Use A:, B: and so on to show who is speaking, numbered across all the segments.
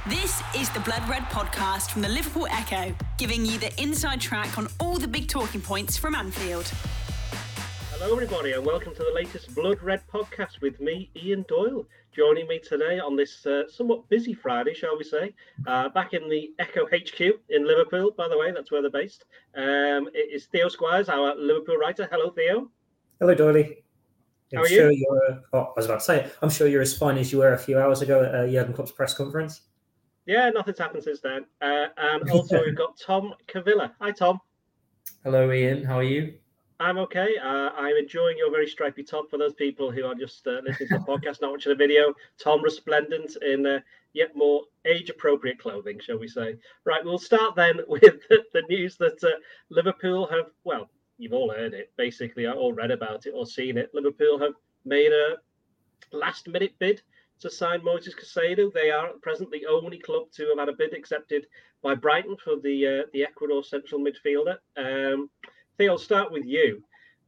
A: This is the Blood Red podcast from the Liverpool Echo, giving you the inside track on all the big talking points from Anfield.
B: Hello everybody and welcome to the latest Blood Red podcast with me, Ian Doyle. Joining me today on this somewhat busy Friday, shall we say, back in the Echo HQ in Liverpool, by the way, that's where they're based. It is Theo Squires, our Liverpool writer. Hello, Theo.
C: Hello, Doyley.
B: How are you?
C: I'm sure you're as fine as you were a few hours ago at Jurgen Klopp's press conference.
B: Yeah, nothing's happened since then. And also we've got Tom Cavilla. Hi, Tom.
D: Hello, Ian. How are you?
B: I'm okay. I'm enjoying your very stripy top. For those people who are just listening to the podcast, not watching the video, Tom resplendent in yet more age-appropriate clothing, shall we say. Right, we'll start then with the news that Liverpool have, well, you've all heard it, basically, or read about it or seen it. Liverpool have made a last-minute bid to sign Moises Caicedo. They are at present the only club to have had a bid accepted by Brighton for the Ecuador central midfielder. Theo, I'll start with you.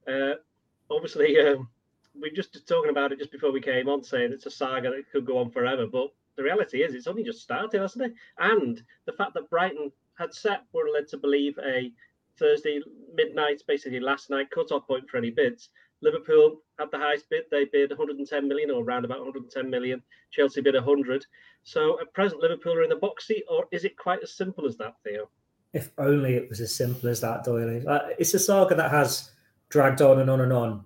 B: Obviously, we were just talking about it just before we came on, saying it's a saga that could go on forever. But the reality is it's only just started, hasn't it? And the fact that Brighton had set, we're led to believe, a Thursday midnight, basically last night, cut-off point for any bids. Liverpool had the highest bid. They bid 110 million, or around about 110 million. Chelsea bid 100. So at present, Liverpool are in the box seat, or is it quite as simple as that, Theo?
C: If only it was as simple as that, Doyley. It's a saga that has dragged on and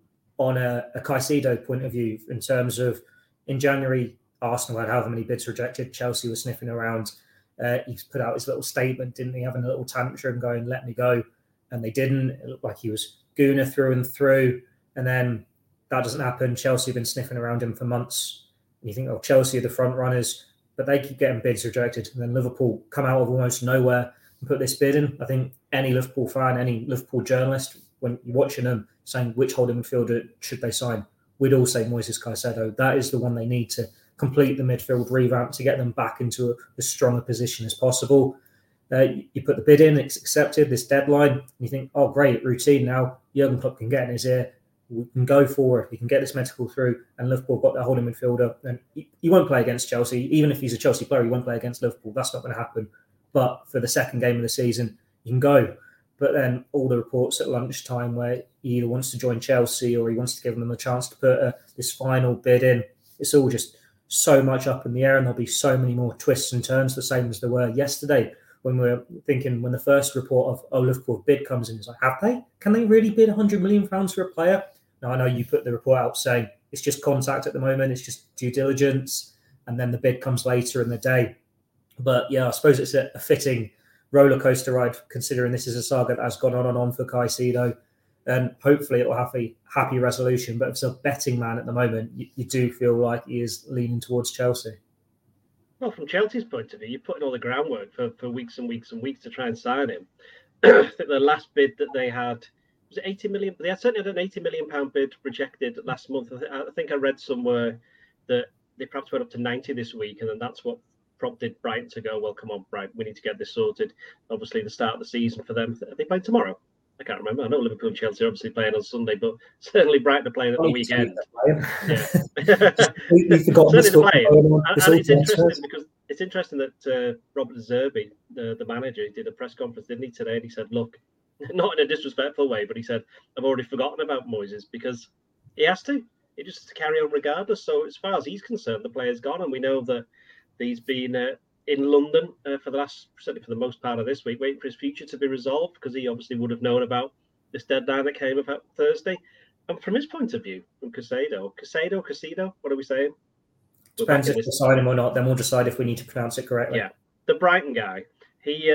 C: on a Caicedo point of view, in terms of, in January, Arsenal had however many bids rejected. Chelsea was sniffing around. He put out his little statement, didn't he, having a little tantrum going, let me go. And they didn't. It looked like he was Gooner through and through. And then that doesn't happen. Chelsea have been sniffing around him for months. And you think, oh, Chelsea are the front runners, but they keep getting bids rejected. And then Liverpool come out of almost nowhere and put this bid in. I think any Liverpool fan, any Liverpool journalist, when you're watching them saying which holding midfielder should they sign, we'd all say Moises Caicedo. That is the one they need to complete the midfield revamp to get them back into a stronger position as possible. You put the bid in, it's accepted, this deadline, and you think, oh, great, routine now. Jurgen Klopp can get in his ear. We can go forward. We can get this medical through. And Liverpool got their holding midfielder. And he won't play against Chelsea. Even if he's a Chelsea player, he won't play against Liverpool. That's not going to happen. But for the second game of the season, you can go. But then all the reports at lunchtime where he either wants to join Chelsea or he wants to give them a chance to put this final bid in, it's all just so much up in the air, and there'll be so many more twists and turns, the same as there were yesterday when we were thinking, when the first report of Liverpool bid comes in, it's like, have they? Can they really bid £100 million for a player? Now, I know you put the report out saying it's just contact at the moment, it's just due diligence, and then the bid comes later in the day. But yeah, I suppose it's a fitting roller coaster ride, considering this is a saga that has gone on and on for Caicedo, and hopefully it will have a happy resolution. But as a betting man at the moment, you do feel like he is leaning towards Chelsea.
B: Well, from Chelsea's point of view, you're putting all the groundwork for weeks and weeks and weeks to try and sign him. I think the last bid that they had, was it 80 million? They certainly had an £80 million bid rejected last month. I think I read somewhere that they perhaps went up to 90 this week, and then that's what prompted Brighton to go, well, come on, Brighton, we need to get this sorted. Obviously, the start of the season for them, are they playing tomorrow? I can't remember. I know Liverpool and Chelsea are obviously playing on Sunday, but certainly Brighton are playing at the weekend. Yeah.
C: We've forgotten this.
B: And it's interesting that Robert Zerbi, the manager, did a press conference, didn't he, today? And he said, look, not in a disrespectful way, but he said, I've already forgotten about Moises, because he has to. He just has to carry on regardless. So as far as he's concerned, the player's gone. And we know that he's been in London certainly for the most part of this week, waiting for his future to be resolved, because he obviously would have known about this deadline that came about Thursday. And from his point of view, from Caicedo, what are we saying?
C: Depends if we sign him or not. Then we'll decide if we need to pronounce it correctly.
B: Yeah, the Brighton guy, he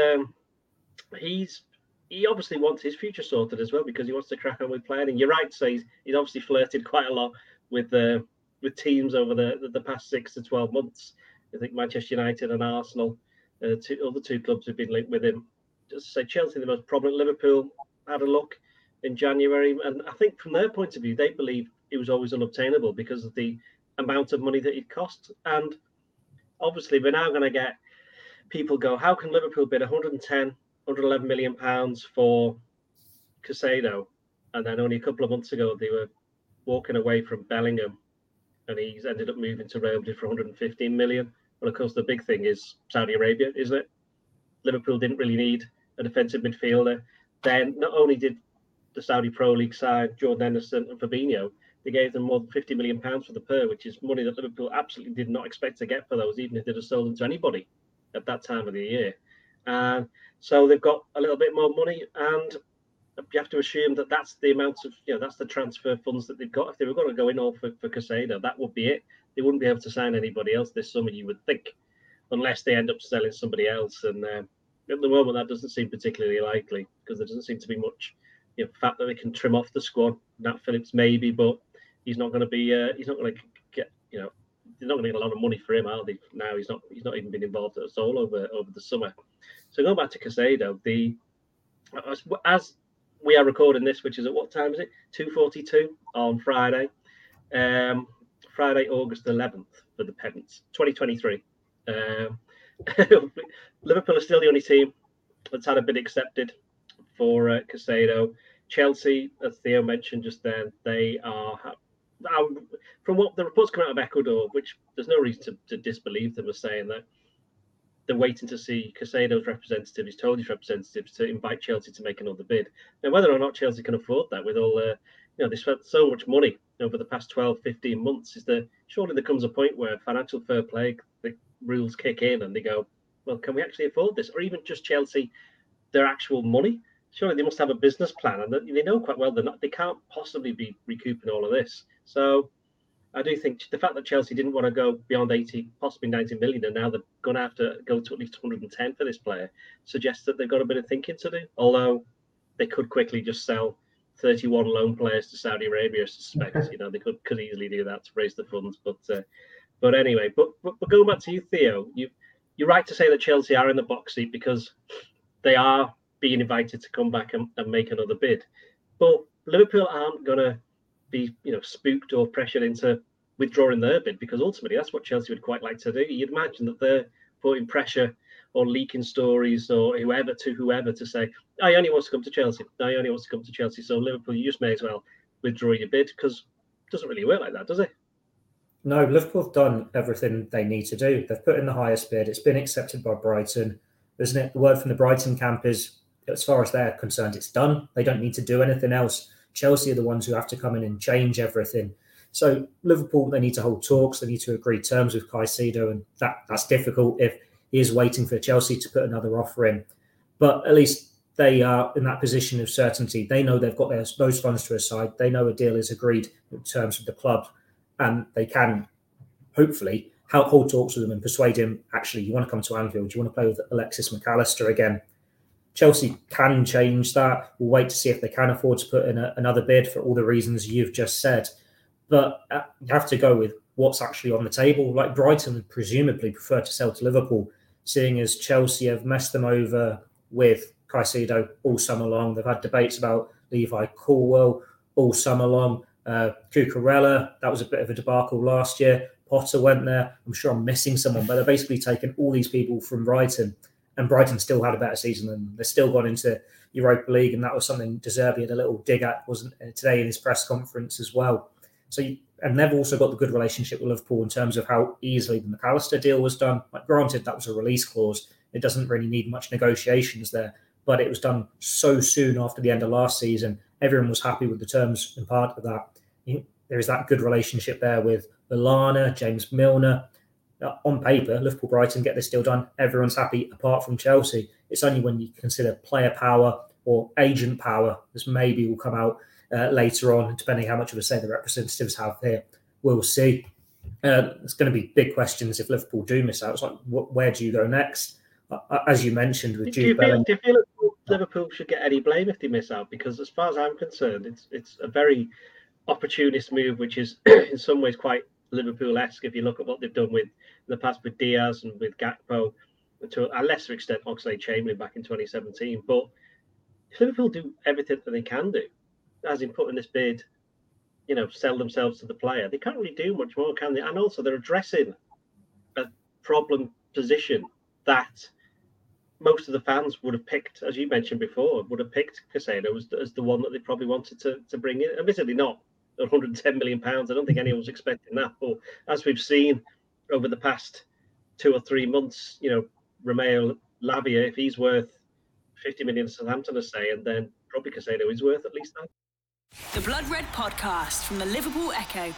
B: obviously wants his future sorted as well, because he wants to crack on with playing. And you're right to say he's obviously flirted quite a lot with teams over the past 6 to 12 months. I think Manchester United and Arsenal, other two clubs have been linked with him. Just to say, Chelsea, the most prominent. Liverpool had a look in January, and I think from their point of view, they believe it was always unobtainable because of the amount of money that it cost. And obviously, we're now going to get people go, how can Liverpool bid 111 million pounds for Caicedo, and then only a couple of months ago they were walking away from Bellingham, and he's ended up moving to Real Madrid for 115 million. Well, of course, the big thing is Saudi Arabia, isn't it? Liverpool didn't really need a defensive midfielder. Then not only did the Saudi Pro League sign Jordan Henderson and Fabinho, they gave them more than £50 million for the pair, which is money that Liverpool absolutely did not expect to get for those, even if they'd have sold them to anybody at that time of the year. And so they've got a little bit more money, and you have to assume that that's the amount of, that's the transfer funds that they've got. If they were going to go in all for Caicedo, that would be it. They wouldn't be able to sign anybody else this summer, you would think, unless they end up selling somebody else. And at the moment, that doesn't seem particularly likely because there doesn't seem to be much fact that they can trim off the squad. Nat Phillips maybe, but he's not going to be. He's not going to get. They're not going to get a lot of money for him, are they? Now he's not even been involved at all over the summer. So going back to Caicedo, as we are recording this, which is at what time is it? 2:42 on Friday. Friday, August 11th for the Pedants, 2023. Liverpool are still the only team that's had a bid accepted for Caicedo. Chelsea, as Theo mentioned just then, they are, from what the reports come out of Ecuador, which there's no reason to disbelieve them, as saying that they're waiting to see Caicedo's representative. He's told his representatives to invite Chelsea to make another bid. Now, whether or not Chelsea can afford that with all they spent so much money over the past 12, 15 months, surely there comes a point where financial fair play, the rules kick in and they go, well, can we actually afford this? Or even just Chelsea, their actual money? Surely they must have a business plan, and they know quite well they can't possibly be recouping all of this. So I do think the fact that Chelsea didn't want to go beyond 80, possibly 90 million, and now they're going to have to go to at least 110 for this player, suggests that they've got a bit of thinking to do. Although they could quickly just sell 31 loan players to Saudi Arabia, I suspect. They could easily do that to raise the funds. But anyway, but going back to you, Theo, you're right to say that Chelsea are in the box seat because they are being invited to come back and make another bid. But Liverpool aren't going to be, spooked or pressured into withdrawing their bid, because ultimately that's what Chelsea would quite like to do. You'd imagine that they're putting pressure or leaking stories or whoever to say, oh, he only wants to come to Chelsea. No, he only wants to come to Chelsea. So Liverpool, you just may as well withdraw your bid, because it doesn't really work like that, does it?
C: No, Liverpool have done everything they need to do. They've put in the highest bid. It's been accepted by Brighton, isn't it? The word from the Brighton camp is, as far as they're concerned, it's done. They don't need to do anything else. Chelsea are the ones who have to come in and change everything. So Liverpool, they need to hold talks. They need to agree terms with Caicedo, and that's difficult if he is waiting for Chelsea to put another offer in. But at least they are in that position of certainty. They know they've got those funds to their side. They know a deal is agreed in terms of the club, and they can hopefully hold talks with him and persuade him, actually, you want to come to Anfield, you want to play with Alexis McAllister again. Chelsea can change that. We'll wait to see if they can afford to put in another bid for all the reasons you've just said. But you have to go with what's actually on the table. Like Brighton would presumably prefer to sell to Liverpool, seeing as Chelsea have messed them over with Caicedo all summer long. They've had debates about Levi Colwill all summer long. Cucurella, that was a bit of a debacle last year. Potter went there. I'm sure I'm missing someone, but they're basically taken all these people from Brighton, and Brighton still had a better season than them. They still got into Europa League, and that was something De Zerbi had a little dig at, wasn't it, today in his press conference as well. And they've also got the good relationship with Liverpool in terms of how easily the McAllister deal was done. Like, granted, that was a release clause. It doesn't really need much negotiations there, but it was done so soon after the end of last season. Everyone was happy with the terms and part of that. There is that good relationship there with Lallana, James Milner. On paper, Liverpool, Brighton get this deal done. Everyone's happy apart from Chelsea. It's only when you consider player power or agent power, this maybe will come out later on, depending how much of a say the representatives have here. We'll see. It's going to be big questions if Liverpool do miss out. It's like, where do you go next? As you mentioned, with Jude Bellingham.
B: Do you feel Liverpool should get any blame if they miss out? Because as far as I'm concerned, it's a very opportunist move, which is in some ways quite Liverpool-esque if you look at what they've done in the past with Diaz and with Gakpo, to a lesser extent Oxlade-Chamberlain back in 2017. But if Liverpool do everything that they can do, as in putting this bid, sell themselves to the player, they can't really do much more, can they? And also they're addressing a problem position that most of the fans would have picked, as you mentioned before, would have picked Caicedo as the one that they probably wanted to bring in. Admittedly not £110 million. I don't think anyone was expecting that. But as we've seen over the past 2 or 3 months, Romeo Lavia, if he's worth 50 million to Southampton are saying, then probably Caicedo is worth at least that.
A: The Blood Red Podcast from the Liverpool Echo.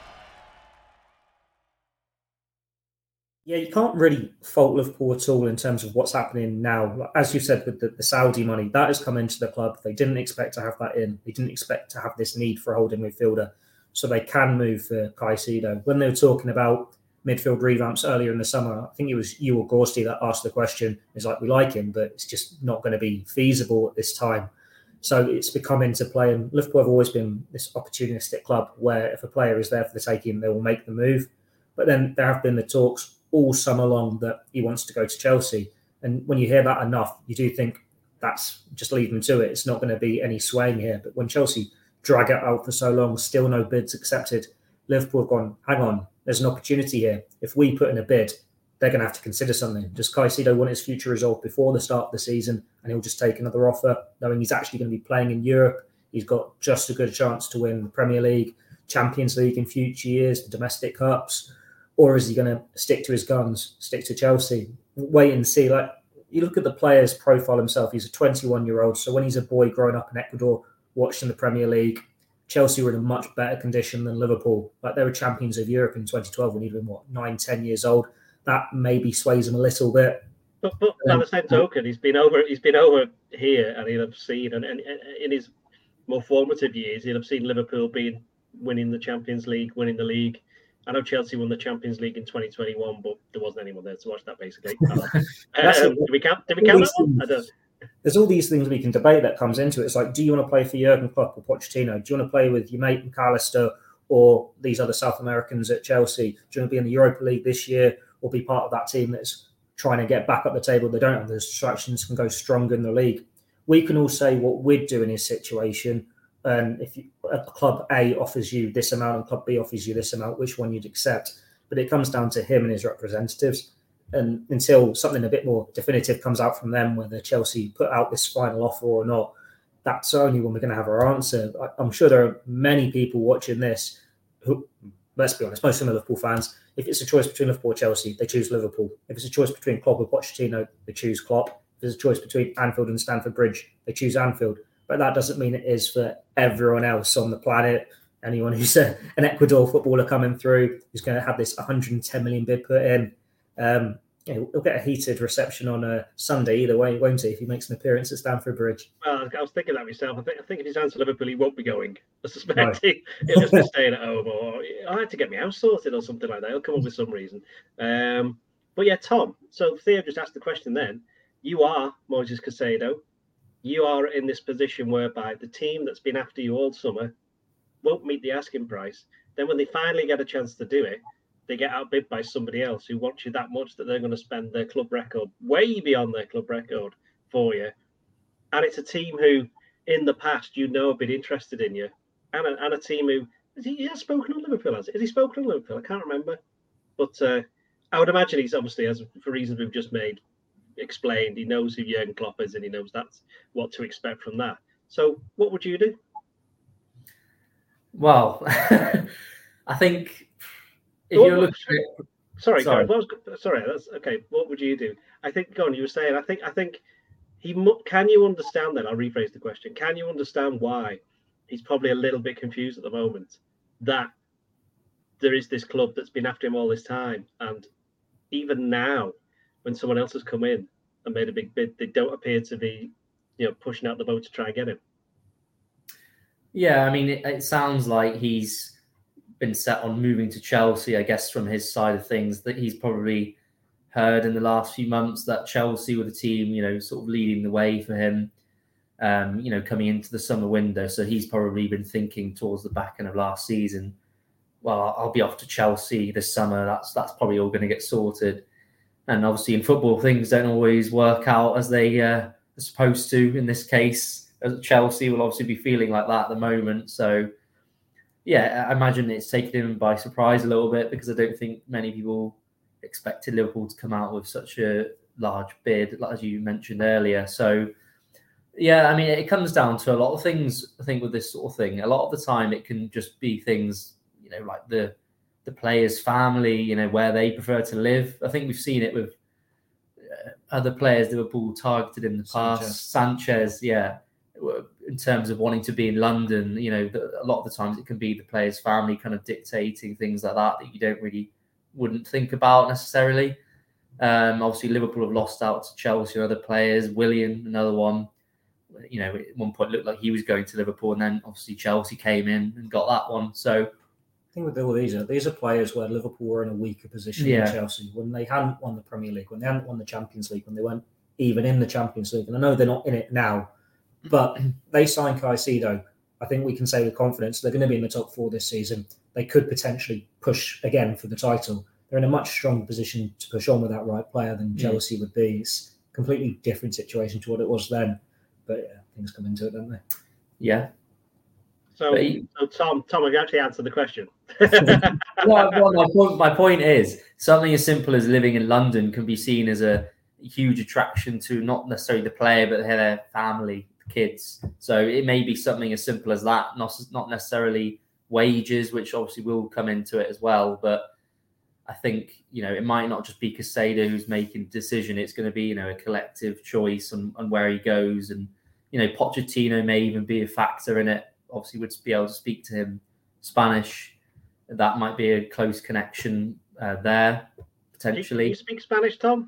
C: Yeah, you can't really fault Liverpool at all in terms of what's happening now. As you said, with the Saudi money, that has come into the club. They didn't expect to have that in. They didn't expect to have this need for a holding midfielder. So they can move for Caicedo. When they were talking about midfield revamps earlier in the summer, I think it was you or Gorsty that asked the question. It's like, we like him, but it's just not going to be feasible at this time. So it's become into play. And Liverpool have always been this opportunistic club where if a player is there for the taking, they will make the move. But then there have been the talks all summer long that he wants to go to Chelsea. And when you hear that enough, you do think that's just leave them to it. It's not going to be any swaying here. But when Chelsea drag it out for so long, still no bids accepted, Liverpool have gone, hang on, there's an opportunity here. If we put in a bid, they're going to have to consider something. Does Caicedo want his future resolved before the start of the season and he'll just take another offer, knowing he's actually going to be playing in Europe? He's got just a good chance to win the Premier League, Champions League in future years, the domestic cups. Or is he going to stick to his guns, stick to Chelsea? Wait and see. Like, you look at the player's profile himself, he's a 21-year-old. So when he's a boy growing up in Ecuador, watching the Premier League, Chelsea were in a much better condition than Liverpool. Like, they were champions of Europe in 2012 when he'd been, 9-10 years old. That maybe sways him a little bit.
B: But by the same token, he's been over here, and he'll have seen, and in his more formative years, he'll have seen Liverpool winning the Champions League, winning the league. I know Chelsea won the Champions League in 2021, but there wasn't anyone there to watch that, basically. Did we count that one? I don't.
C: There's all these things we can debate that comes into it. It's like, do you want to play for Jurgen Klopp or Pochettino? Do you want to play with your mate McAllister or these other South Americans at Chelsea? Do you want to be in the Europa League this year or be part of that team that's trying to get back up the table? They don't have the distractions, can go stronger in the league. We can all say what we'd do in his situation. And if club A offers you this amount and club B offers you this amount, which one you'd accept. But it comes down to him and his representatives. And until something a bit more definitive comes out from them, whether Chelsea put out this final offer or not, that's only when we're going to have our answer. I'm sure there are many people watching this who, let's be honest, most of them are Liverpool fans. If it's a choice between Liverpool or Chelsea, they choose Liverpool. If it's a choice between Klopp or Pochettino, they choose Klopp. If there's a choice between Anfield and Stamford Bridge, they choose Anfield. But that doesn't mean it is for everyone else on the planet. Anyone who's an Ecuador footballer coming through, who's going to have this 110 million bid put in, he'll get a heated reception on a Sunday either way, won't he, if he makes an appearance at Stamford Bridge?
B: Well, I was thinking that myself. I think if he's down to Liverpool, he won't be going. I suspect he'll just be staying at home, or I had to get my house sorted or something like that. He'll come up with some reason. But yeah, Tom, so Theo just asked the question then. You are Moises Caicedo. You are in this position whereby the team that's been after you all summer won't meet the asking price. Then when they finally get a chance to do it, they get outbid by somebody else who wants you that much that they're going to spend their club record way beyond their club record for you. And it's a team who, in the past, have been interested in you. And a team who, he has spoken on Liverpool, has he spoken on Liverpool? I can't remember. But I would imagine he's obviously, for reasons we've just explained, he knows who Jurgen Klopp is and he knows that's what to expect from that. So what would you do?
D: Well, I think if you're looking at it...
B: Sorry. That's okay. What would you do? I think, go on, you were saying, I think can you understand then? I'll rephrase the question. Can you understand why he's probably a little bit confused at the moment that there is this club that's been after him all this time, and even now, when someone else has come in and made a big bid, they don't appear to be, pushing out the boat to try and get him.
D: Yeah, I mean, it sounds like he's been set on moving to Chelsea, I guess, from his side of things, that he's probably heard in the last few months that Chelsea were the team, sort of leading the way for him, coming into the summer window. So he's probably been thinking towards the back end of last season, well, I'll be off to Chelsea this summer. That's probably all going to get sorted. And obviously in football, things don't always work out as they are supposed to. In this case, Chelsea will obviously be feeling like that at the moment. So, yeah, I imagine it's taken him by surprise a little bit, because I don't think many people expected Liverpool to come out with such a large bid, as you mentioned earlier. So, yeah, I mean, it comes down to a lot of things, I think, with this sort of thing. A lot of the time it can just be things, like the the players' family, where they prefer to live. I think we've seen it with other players Liverpool targeted in the past. Sanchez, in terms of wanting to be in London, a lot of the times it can be the players' family kind of dictating things like that you wouldn't think about necessarily. Obviously, Liverpool have lost out to Chelsea and other players. Willian, another one. At one point looked like he was going to Liverpool, and then obviously Chelsea came in and got that one. So
C: I think with all these are players where Liverpool were in a weaker position than Chelsea when they hadn't won the Premier League, when they hadn't won the Champions League, when they weren't even in the Champions League. And I know they're not in it now, but they signed Caicedo. I think we can say with confidence they're going to be in the top 4 this season. They could potentially push again for the title. They're in a much stronger position to push on with that right player than Chelsea would be. It's a completely different situation to what it was then. But things come into it, don't they?
D: Yeah.
B: So Tom, have you actually answered the question?
D: My point is, something as simple as living in London can be seen as a huge attraction to not necessarily the player, but their family, kids. So it may be something as simple as that, not necessarily wages, which obviously will come into it as well. But I think, it might not just be Caicedo who's making the decision. It's going to be, a collective choice on where he goes. And, Pochettino may even be a factor in it. Obviously, would be able to speak to him Spanish. That might be a close connection there, potentially.
B: Do you speak Spanish, Tom?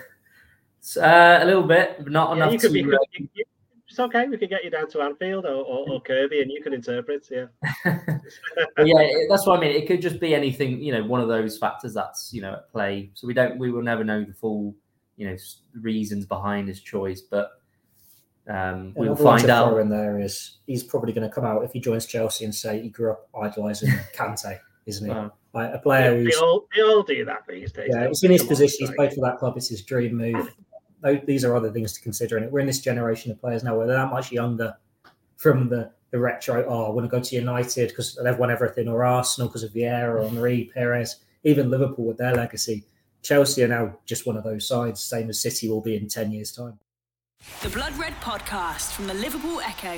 D: A little bit, but not enough
B: it's okay. We can get you down to Anfield or Kirby, and you can interpret. Yeah.
D: That's what I mean. It could just be anything. One of those factors that's at play. So we will never know the full reasons behind his choice, but we'll find out.
C: In there is he's probably going to come out if he joins Chelsea and say he grew up idolising Kante, isn't he? Like a player who's
B: they all do that these days.
C: Yeah, it's in his position. He's played for that club. It's his dream move. These are other things to consider. And we're in this generation of players now where they're that much younger from the retro. I want to go to United because they've won everything, or Arsenal because of Vieira or Henry, Perez, even Liverpool with their legacy. Chelsea are now just one of those sides, same as City will be in 10 years' time.
A: The Blood Red Podcast from the Liverpool Echo.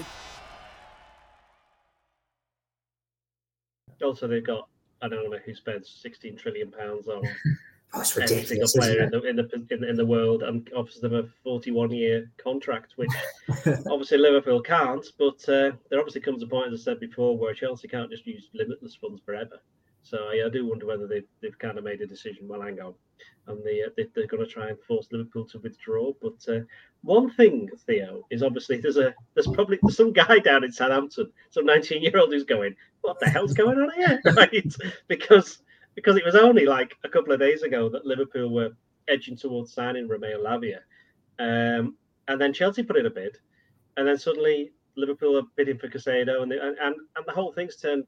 B: Also, they've got, I don't know who spends £16 trillion on
C: it's
B: every single player in the world, and offers them a 41-year contract, which obviously Liverpool can't. But there obviously comes a point, as I said before, where Chelsea can't just use limitless funds forever. So I do wonder whether they've kind of made a decision. Well, hang on, and they're going to try and force Liverpool to withdraw. But one thing, Theo, is obviously there's probably some guy down in Southampton, some 19-year-old who's going, what the hell's going on here? Right? Because it was only like a couple of days ago that Liverpool were edging towards signing Romeo Lavia, and then Chelsea put in a bid, and then suddenly Liverpool are bidding for Caicedo, and the whole thing's turned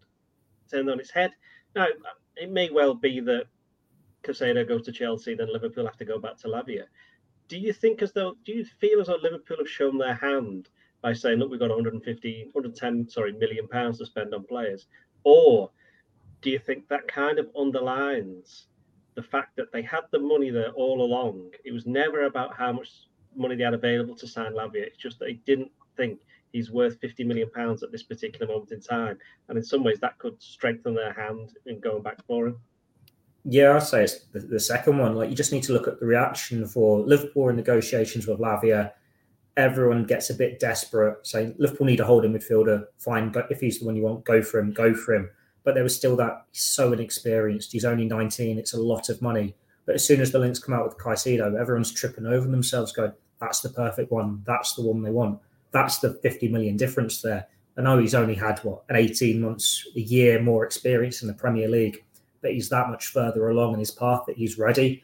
B: on its head. Now, it may well be that Caicedo goes to Chelsea, then Liverpool have to go back to Lavia. Do you feel as though Liverpool have shown their hand by saying, look, we've got 110 million pounds to spend on players? Or do you think that kind of underlines the fact that they had the money there all along? It was never about how much money they had available to sign Lavia. It's just that they didn't think he's worth £50 million at this particular moment in time. And in some ways, that could strengthen their hand in going back for him.
C: Yeah, I'd say it's the second one. Like, you just need to look at the reaction for Liverpool in negotiations with Lavia. Everyone gets a bit desperate, saying Liverpool need a holding midfielder. Fine, if he's the one you want, go for him. But there was still that he's so inexperienced. He's only 19. It's a lot of money. But as soon as the links come out with Caicedo, everyone's tripping over themselves going, that's the perfect one. That's the one they want. That's the 50 million difference there. I know he's only had, an 18 months, a year more experience in the Premier League, but he's that much further along in his path that he's ready.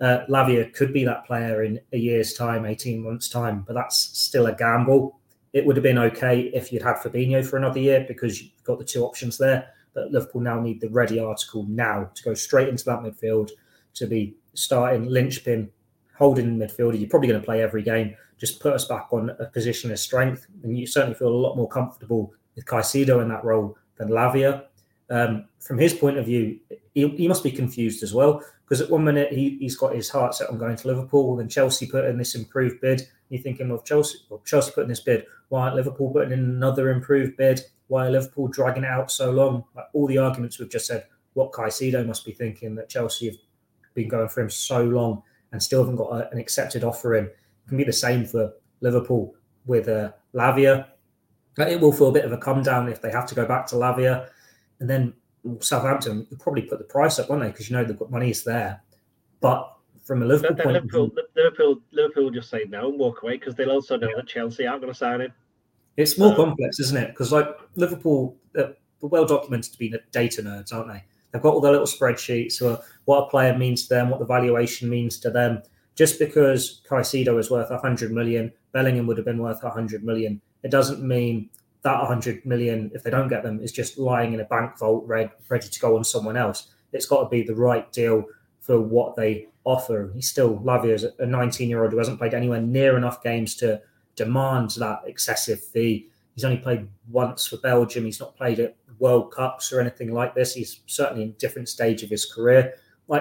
C: Lavia could be that player in a year's time, 18 months' time, but that's still a gamble. It would have been okay if you'd had Fabinho for another year because you've got the two options there. But Liverpool now need the ready article now to go straight into that midfield, to be starting linchpin, holding midfielder. You're probably going to play every game. Just put us back on a position of strength. And you certainly feel a lot more comfortable with Caicedo in that role than Lavia. From his point of view, he must be confused as well, because at one minute he's got his heart set on going to Liverpool, then Chelsea put in this improved bid. You're thinking, well, Chelsea put in this bid. Why aren't Liverpool putting in another improved bid? Why are Liverpool dragging it out so long? Like all the arguments we've just said what Caicedo must be thinking, that Chelsea have been going for him so long and still haven't got an accepted offer in. It can be the same for Liverpool with Lavia. It will feel a bit of a come down if they have to go back to Lavia. And then Southampton will probably put the price up, won't they? Because the money is there. But from a Liverpool point of view,
B: Liverpool just say no and walk away because they'll also know that Chelsea aren't going to sign him.
C: It's more complex, isn't it? Because Liverpool, they're well documented to be data nerds, aren't they? They've got all their little spreadsheets of what a player means to them, what the valuation means to them. Just because Caicedo is worth 100 million, Bellingham would have been worth 100 million. It doesn't mean that 100 million, if they don't get them, is just lying in a bank vault ready to go on someone else. It's got to be the right deal for what they offer. Lavia is a 19-year-old who hasn't played anywhere near enough games to demand that excessive fee. He's only played once for Belgium. He's not played at World Cups or anything like this. He's certainly in a different stage of his career.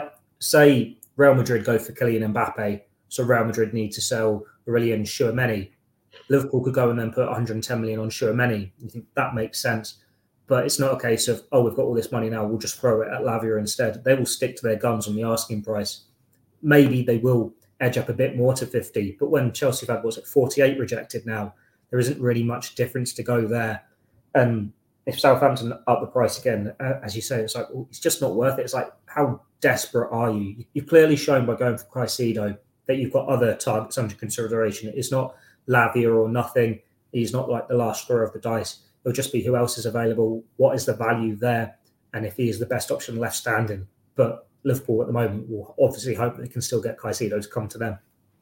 C: Say Real Madrid go for Kylian Mbappe, so Real Madrid need to sell Aurelien Tchouameni. Liverpool could go and then put 110 million on Tchouameni. You think that makes sense? But it's not a case of, we've got all this money now, we'll just throw it at Lavia instead. They will stick to their guns on the asking price. Maybe they will edge up a bit more to 50. But when Chelsea have had, 48 rejected now, there isn't really much difference to go there. And if Southampton up the price again, as you say, it's it's just not worth it. It's how desperate are you? You've clearly shown by going for Caicedo that you've got other targets under consideration. It's not Lavia or nothing. He's not the last throw of the dice. It'll just be who else is available, what is the value there, and if he is the best option left standing. But Liverpool at the moment will obviously hope that they can still get Caicedo to come to them.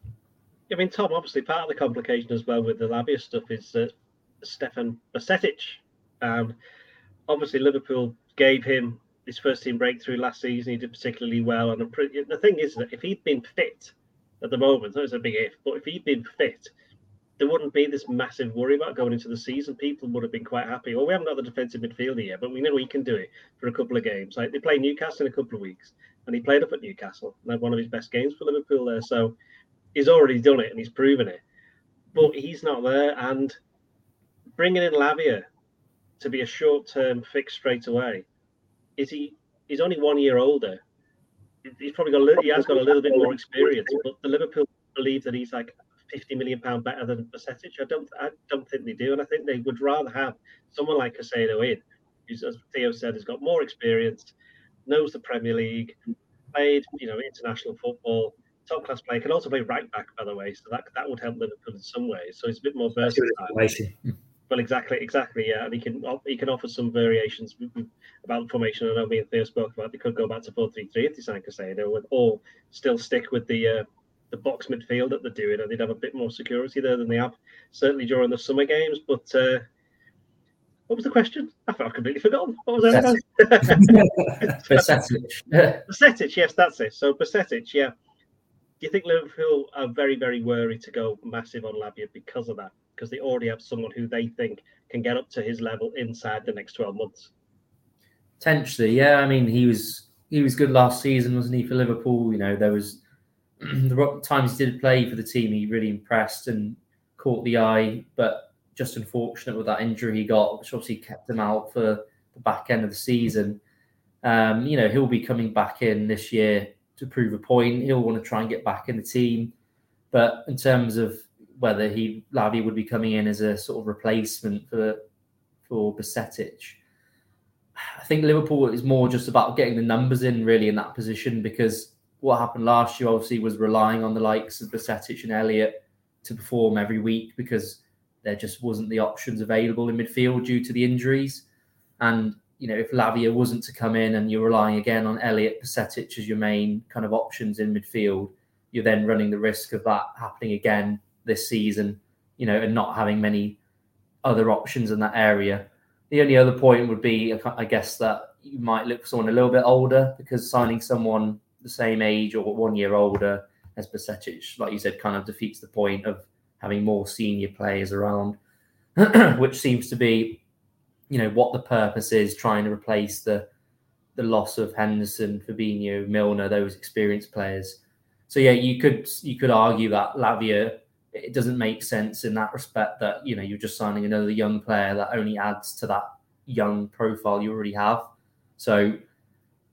B: I mean, Tom, obviously part of the complication as well with the Lavia stuff is Stefan Bajcetic. Obviously, Liverpool gave him his first team breakthrough last season. He did particularly well. And the thing is that if he'd been fit at the moment, it's a big if, but if he'd been fit, there wouldn't be this massive worry about going into the season. People would have been quite happy. Well, we haven't got the defensive midfielder yet, but we know he can do it for a couple of games. They play Newcastle in a couple of weeks, and he played up at Newcastle and had one of his best games for Liverpool there. So he's already done it and he's proven it. But he's not there. And bringing in Lavia to be a short-term fix straight away, he's only 1 year older. He's probably he has got a little bit more experience, but the Liverpool believe that he's £50 million better than Bajcetic. I don't think they do, and I think they would rather have someone like Caicedo in, who's, as Theo said, has got more experience, knows the Premier League, played international football, top class player, can also play right back, by the way, so that would help Liverpool in some ways. So it's a bit more versatile. Well, exactly, yeah, and he can offer some variations about the formation. I know me and Theo spoke about they could go back to 4-3-3 if they sign Caicedo, or still stick with the box midfield that they're doing, and they'd have a bit more security there than they have certainly during the summer games. But what was the question? I've completely forgotten. What was that? Bajcetic, yes, that's it. So Bajcetic, yeah. Do you think Liverpool are very, very wary to go massive on Lavia because of that? Because they already have someone who they think can get up to his level inside the next 12 months?
D: Potentially, yeah. I mean, he was good last season, wasn't he, for Liverpool? There was the times he did play for the team, he really impressed and caught the eye, but just unfortunate with that injury he got, which obviously kept him out for the back end of the season. He'll be coming back in this year to prove a point. He'll want to try and get back in the team. But in terms of whether Lavia would be coming in as a sort of replacement for Bajcetic, I think Liverpool is more just about getting the numbers in really in that position, because what happened last year obviously was relying on the likes of Bajcetic and Elliott to perform every week because there just wasn't the options available in midfield due to the injuries. And if Lavia wasn't to come in and you're relying again on Elliott, Bajcetic as your main kind of options in midfield, you're then running the risk of that happening again this season, and not having many other options in that area. The only other point would be, I guess, that you might look for someone a little bit older, because signing someone the same age or 1 year older as Bajcetic, like you said, kind of defeats the point of having more senior players around, which seems to be what the purpose is, trying to replace the loss of Henderson, Fabinho, Milner, those experienced players. So yeah, you could argue that Lavia, it doesn't make sense in that respect, that you're just signing another young player that only adds to that young profile you already have. So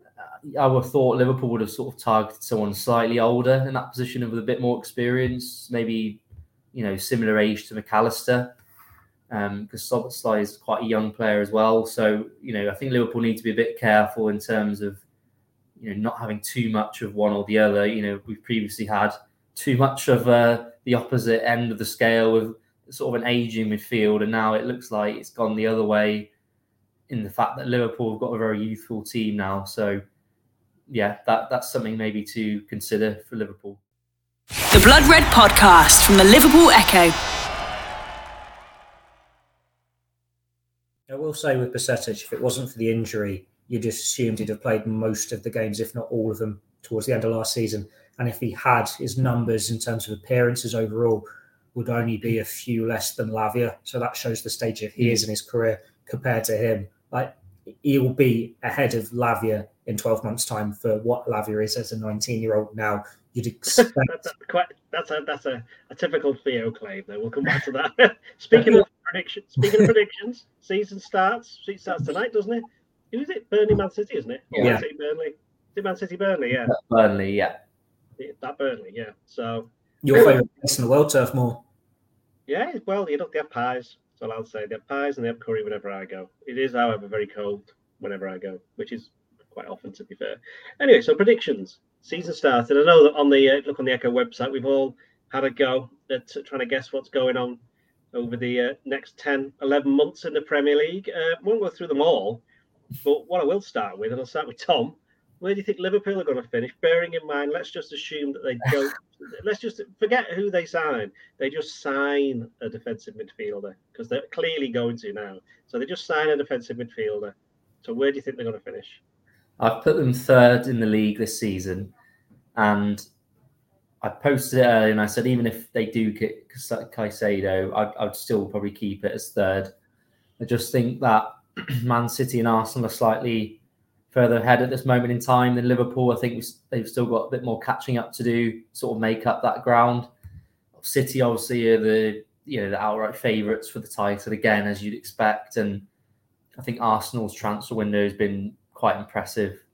D: I would have thought Liverpool would have sort of targeted someone slightly older in that position with a bit more experience, maybe, similar age to McAllister, because Szoboszlai is quite a young player as well. So, I think Liverpool need to be a bit careful in terms of, not having too much of one or the other. We've previously had too much of the opposite end of the scale with sort of an ageing midfield, and now it looks like it's gone the other way in the fact that Liverpool have got a very youthful team now. So, yeah, that's something maybe to consider for Liverpool.
A: The Blood Red Podcast from the Liverpool Echo.
C: I will say with Bajcetic, if it wasn't for the injury, you just assumed he'd have played most of the games, if not all of them, towards the end of last season. And if he had, his numbers in terms of appearances overall would only be a few less than Lavia. So that shows the stage that he is in his career compared to him. Like, he'll be ahead of Lavia in 12 months' time for what Lavia is as a 19-year-old now. You'd expect
B: that's a typical Theo claim. Though we'll come back to that. Speaking of predictions, season starts tonight, doesn't it? Who is it? Burnley, Man City, isn't it?
C: Yeah.
B: City, Burnley. Is it Man City, Burnley? Yeah.
D: Burnley, yeah.
B: That Burnley, yeah. So
C: your favourite place in the world, Turf Moor.
B: Yeah, well, they have pies. So I'll say they have pies and they have curry whenever I go. It is, however, very cold whenever I go, which is quite often, to be fair. Anyway, so predictions. Season started. I know that on the look on the Echo website, we've all had a go at trying to guess what's going on over the next 10, 11 months in the Premier League. Won't go through them all, but what I will start with, and I'll start with Tom. Where do you think Liverpool are going to finish? Bearing in mind, let's just assume that they don't. Let's just forget who they sign. They just sign a defensive midfielder because they're clearly going to now. So they just sign a defensive midfielder. So where do you think they're going to finish?
D: I've put them third in the league this season, and I posted it earlier and I said even if they do get Caicedo, I'd still probably keep it as third. I just think that Man City and Arsenal are slightly further ahead at this moment in time than Liverpool. I think they've still got a bit more catching up to do, sort of make up that ground. City obviously are the outright favourites for the title again, as you'd expect, and I think Arsenal's transfer window has been quite impressive.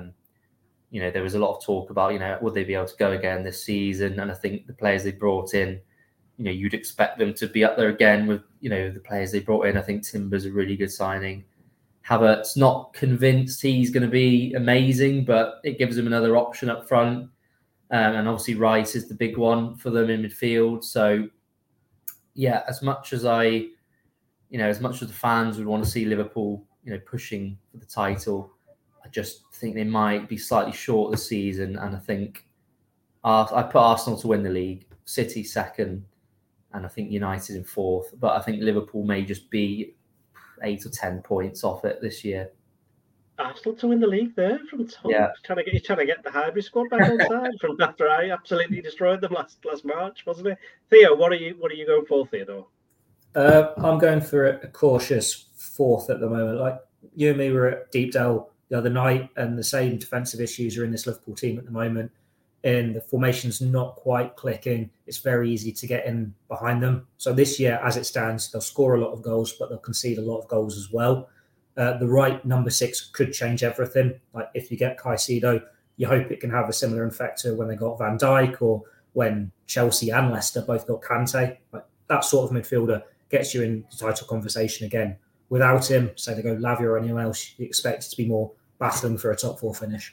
D: There was a lot of talk about, would they be able to go again this season? And I think the players they brought in, you'd expect them to be up there again with, the players they brought in. I think Timber's a really good signing. Havertz, not convinced he's going to be amazing, but it gives him another option up front. And obviously Rice is the big one for them in midfield. So, yeah, as much as the fans would want to see Liverpool, pushing for the title, I just think they might be slightly short this season. And I think I put Arsenal to win the league, City second, and I think United in fourth. But I think Liverpool may just be 8 or 10 points off it this year.
B: Arsenal to win the league there from Tom.
D: Yeah.
B: He's trying to get the Highbury squad back on side from after I absolutely destroyed them last March, wasn't it? Theo, what are you going for, Theodore?
C: I'm going for a cautious fourth at the moment. Like you and me were at Deepdale the other night, and the same defensive issues are in this Liverpool team at the moment. And the formation's not quite clicking. It's very easy to get in behind them. So this year, as it stands, they'll score a lot of goals, but they'll concede a lot of goals as well. The right number 6 could change everything. Like if you get Caicedo, you hope it can have a similar effect to when they got Van Dijk or when Chelsea and Leicester both got Kante. Like that sort of midfielder gets you in the title conversation again. Without him, say they go Lavia or anyone else, you expect it to be more battling for a top 4 finish.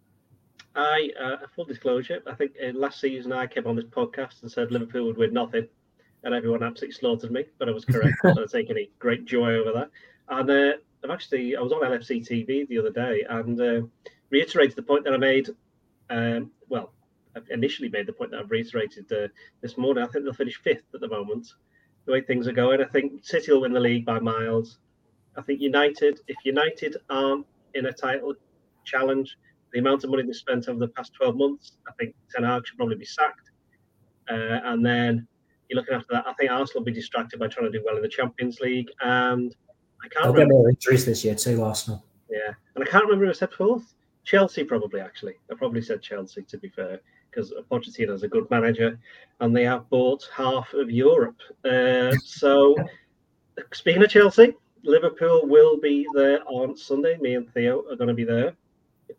B: Full disclosure, I think last season I came on this podcast and said Liverpool would win nothing, and everyone absolutely slaughtered me, but I was correct. So I'm taking a great joy over that. And I was on LFC TV the other day and reiterated the point that I made. I initially made the point that I've reiterated this morning. I think they'll finish 5th at the moment, the way things are going. I think City will win the league by miles. I think if United aren't in a title challenge, the amount of money they spent over the past 12 months, I think Ten Hag should probably be sacked. And then you're looking after that, I think Arsenal will be distracted by trying to do well in the Champions League. And I can't remember.
C: They'll get more injuries this year too, Arsenal.
B: Yeah. And I can't remember who I said 4th. Chelsea probably, actually. I probably said Chelsea, to be fair, because Pochettino is a good manager and they have bought half of Europe. So speaking of Chelsea, Liverpool will be there on Sunday. Me and Theo are going to be there.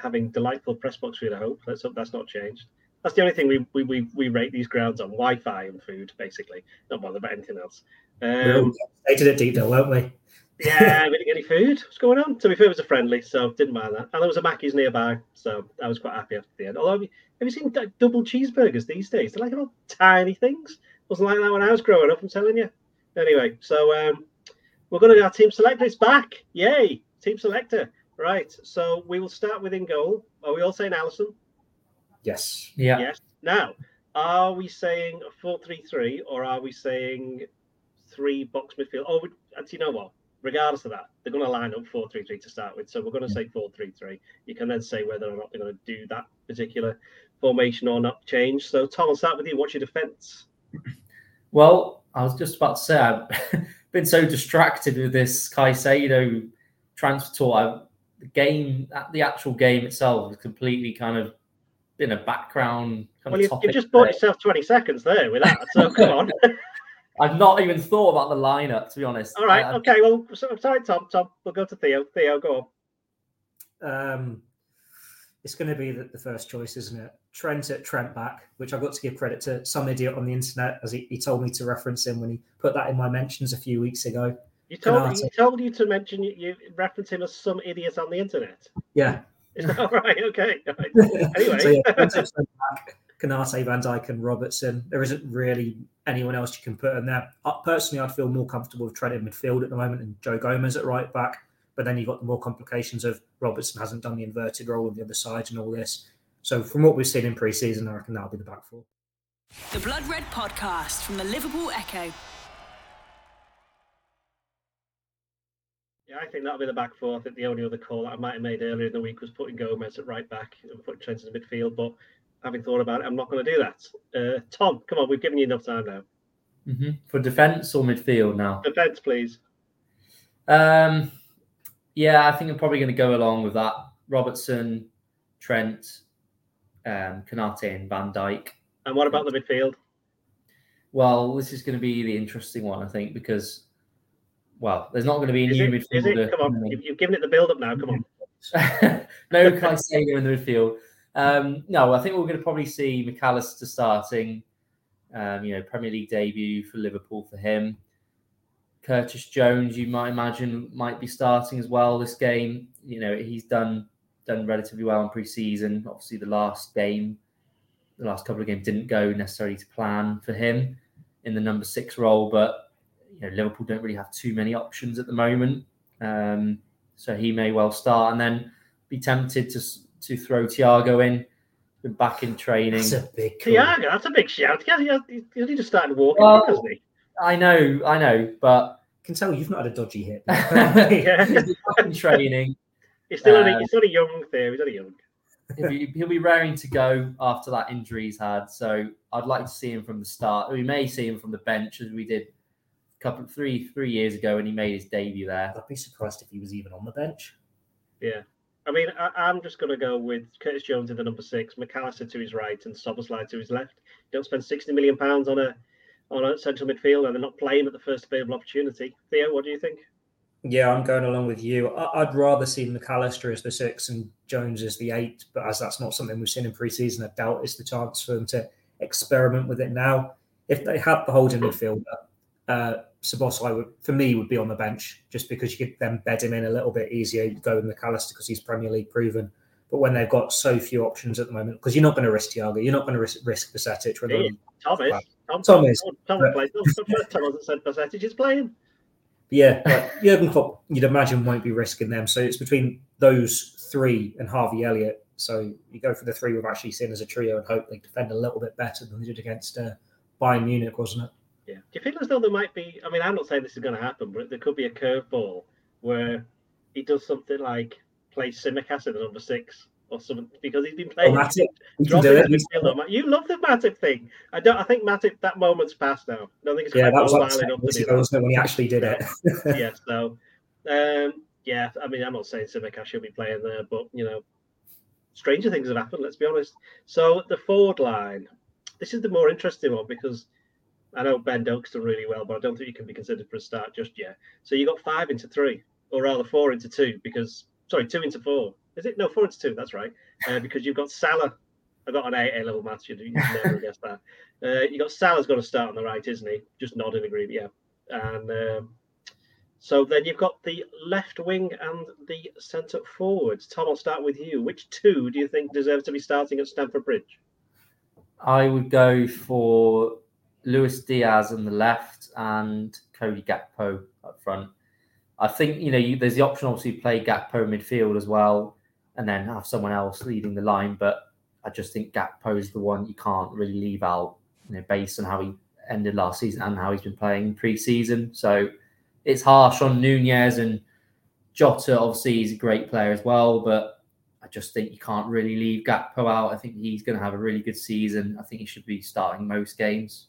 B: having delightful press box food, I hope. Let's hope that's not changed. That's the only thing we rate these grounds on: Wi-Fi and food, basically. Not bother about anything else.
C: We all stated it deep, though, weren't we?
B: Yeah, we didn't get any food. What's going on? To be fair, it was a friendly, so didn't mind that. And there was a Mackey's nearby, so I was quite happy after the end. Although, have you seen double cheeseburgers these days? They're like little tiny things. Wasn't like that when I was growing up, I'm telling you. Anyway, so we're going to do our team selector. It's back. Yay, team selector. Right, so we will start with in goal. Are we all saying Alisson?
C: Yes.
D: Yeah.
B: Yes. Now, are we saying 4-3-3 or are we saying 3 box midfield? Oh, you know what? Regardless of that, they're going to line up 4-3-3 to start with. So we're going to say 4-3-3. You can then say whether or not they're going to do that particular formation or not change. So, Tom, I'll start with you. What's your defence?
D: Well, I was just about to say, I've been so distracted with this Caicedo transfer tour. The actual game itself has completely kind of been a background kind of topic.
B: You've just bought yourself 20 seconds there with that, so come on.
D: I've not even thought about the lineup, to be honest.
B: All right, okay. Well, sorry, Tom. We'll go to Theo. Theo, go
C: on. It's going to be the first choice, isn't it? Trent back, which I've got to give credit to some idiot on the internet, as he told me to reference him when he put that in my mentions a few weeks ago.
B: He told you to mention you reference him as some idiot on the internet.
C: Yeah.
B: All right. Okay. Anyway,
C: so yeah, back, Konate, Van Dijk, and Robertson. There isn't really anyone else you can put in there. Personally, I'd feel more comfortable with Trent in midfield at the moment and Joe Gomez at right back. But then you've got the more complications of Robertson hasn't done the inverted role on the other side and all this. So from what we've seen in pre-season, I reckon that'll be the back four.
A: The Blood Red Podcast from the Liverpool Echo.
B: Yeah, I think that'll be the back four. I think the only other call that I might have made earlier in the week was putting Gomez at right back and putting Trent in the midfield. But having thought about it, I'm not going to do that. Tom, come on, we've given you enough time now.
D: Mm-hmm. For defence or midfield now?
B: Defence, please.
D: Yeah, I think I'm probably going to go along with that. Robertson, Trent, Konate and Van Dijk.
B: And what about the midfield?
D: Well, this is going to be the interesting one, I think, because, well, there's not going to be a new midfielder.
B: Come on, you've given it the build-up now. Come on.
D: No Caicedo in the midfield. No, I think we're going to probably see McAllister starting. Premier League debut for Liverpool for him. Curtis Jones, you might imagine, might be starting as well this game. He's done relatively well in pre-season. Obviously, the last couple of games didn't go necessarily to plan for him in the number 6 role, but Liverpool don't really have too many options at the moment. So he may well start and then be tempted to throw Thiago in. Been back in training.
C: That's a big call.
B: Thiago, that's a big shout. He just started walking, hasn't he?
D: I know, but
C: I can tell you've not had a dodgy hit.
B: Yeah.
D: He's back in training.
B: He's still only young there. He's only young.
D: He'll be raring to go after that injury he's had. So I'd like to see him from the start. We may see him from the bench as we did three years ago when he made his debut there.
C: I'd be surprised if he was even on the bench.
B: Yeah. I mean, I'm just going to go with Curtis Jones in the number 6, McAllister to his right, and Szoboszlai to his left. You don't spend £60 million on a central midfield and they're not playing at the first available opportunity. Theo, what do you think?
C: Yeah, I'm going along with you. I'd rather see McAllister as the 6 and Jones as the 8, but as that's not something we've seen in pre-season, I doubt it's the chance for them to experiment with it now. If they had the holding midfielder, Szoboszlai would be on the bench just because you could then bed him in a little bit easier. You go with McAllister because he's Premier League proven. But when they've got so few options at the moment, because you're not going to risk Thiago, you're not going to risk Bajcetic.
B: Tom is. Tom plays. Tom hasn't said Bajcetic is playing.
C: Yeah, but Jurgen Klopp, you'd imagine, won't be risking them. So it's between those 3 and Harvey Elliott. So you go for the 3 we've actually seen as a trio and hope they defend a little bit better than they did against Bayern Munich, wasn't it?
B: Yeah. Do you feel as though there might be, I mean, I'm not saying this is going to happen, but there could be a curveball you he does something like play Tsimikas in the number 6 or something, because he's been playing.
C: Matip, he can do it.
B: You love the Matip thing. I think Matip, that moment's passed now. I don't think it's
C: that was
B: like enough to do that.
C: Wasn't it, when he actually did it.
B: Yeah, so I mean, I'm not saying Tsimikas should be playing there, but stranger things have happened, let's be honest. So the forward line, this is the more interesting one because I know Ben Doak's done really well, but I don't think he can be considered for a start just yet. So you got 5 into 3, or rather 4 into 2, 2 into 4, Is it? No, 4-2. That's right. Because you've got Salah. I got an A-level maths. You'd never guess that. You got Salah's got to start on the right, isn't he? Just nodding agreement, yeah. And so then you've got the left wing and the centre forwards. Tom, I'll start with you. Which two do you think deserve to be starting at Stamford Bridge?
D: I would go for Luis Diaz on the left and Cody Gakpo up front. I think, there's the option obviously to play Gakpo midfield as well and then have someone else leading the line. But I just think Gakpo is the one you can't really leave out, based on how he ended last season and how he's been playing pre-season. So it's harsh on Nunez, and Jota, obviously, he's a great player as well, but I just think you can't really leave Gakpo out. I think he's going to have a really good season. I think he should be starting most games.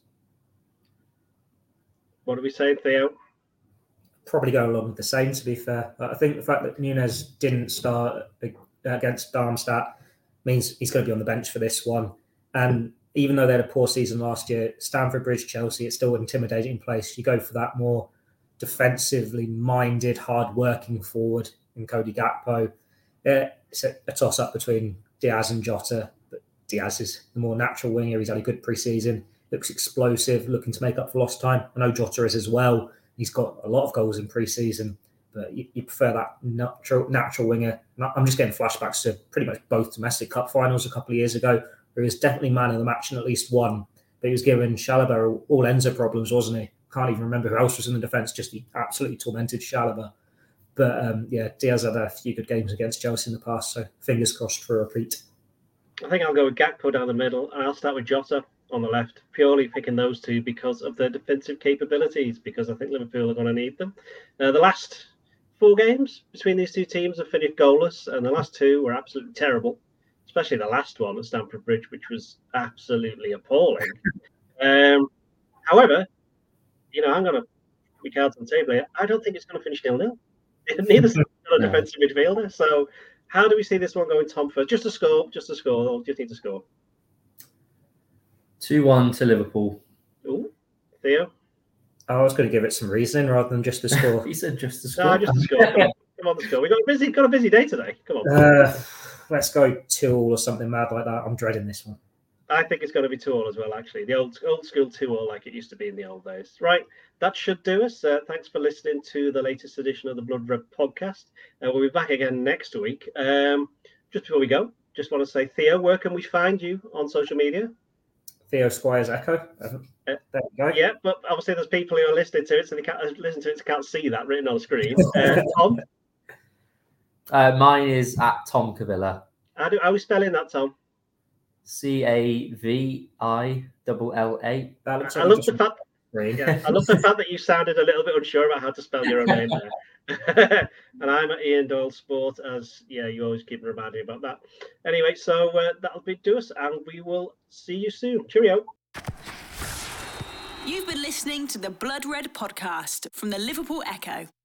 B: What are we saying, Theo?
C: Probably go along with the same, to be fair. I think the fact that Nunez didn't start against Darmstadt means he's going to be on the bench for this one. And even though they had a poor season last year, Stamford Bridge, Chelsea, it's still an intimidating place. You go for that more defensively minded, hard-working forward in Cody Gakpo. It's a toss-up between Diaz and Jota, but Diaz is the more natural winger. He's had a good pre-season, looks explosive, looking to make up for lost time. I know Jota is as well. He's got a lot of goals in pre-season, but you prefer that natural winger. I'm just getting flashbacks to pretty much both domestic cup finals a couple of years ago, where he was definitely man of the match in at least one, but he was giving Chalobah all ends of problems, wasn't he? Can't even remember who else was in the defence, just he absolutely tormented Chalobah. But Diaz had a few good games against Chelsea in the past, so fingers crossed for a repeat.
B: I think I'll go with Gakpo down the middle, and I'll start with Jota on the left, purely picking those two because of their defensive capabilities, because I think Liverpool are going to need them. The last 4 games between these two teams have finished goalless, and the last 2 were absolutely terrible, especially the last one at Stamford Bridge, which was absolutely appalling. However, I'm going to put my cards on the table here. I don't think it's going to finish 0-0. Neither's got a defensive midfielder. So how do we see this one going, Tom, first? Just a score, or do you need to score?
D: 2-1 to Liverpool.
B: Ooh, Theo?
C: I was going to give it some reasoning rather than just a score.
D: He said just a score.
B: No, just a score. Come on, the score. We've got a busy day today. Come on.
C: Let's go 2-2 or something mad like that. I'm dreading this one.
B: I think it's going to be 2-2 as well, actually. The old school 2-2 like it used to be in the old days. Right, that should do us. Thanks for listening to the latest edition of the Blood Red podcast. We'll be back again next week. Just before we go, just want to say, Theo, where can we find you on social media?
C: Theo Squires Echo. There you go.
B: Yeah, but obviously there's people who are listening to it, so they can't see that written on the screen. Tom?
D: Mine is at Tom Cavilla.
B: How are we spelling that, Tom?
D: Cavilla.
B: I love the fact that you sounded a little bit unsure about how to spell your own name there. And I'm at Ian Doyle Sport, as you always keep reminding me about that. Anyway, so that'll do us, and we will see you soon. Cheerio.
A: You've been listening to the Blood Red podcast from the Liverpool Echo.